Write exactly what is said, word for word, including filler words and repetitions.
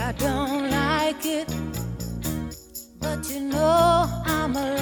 I don't like it, but you know I'm alive.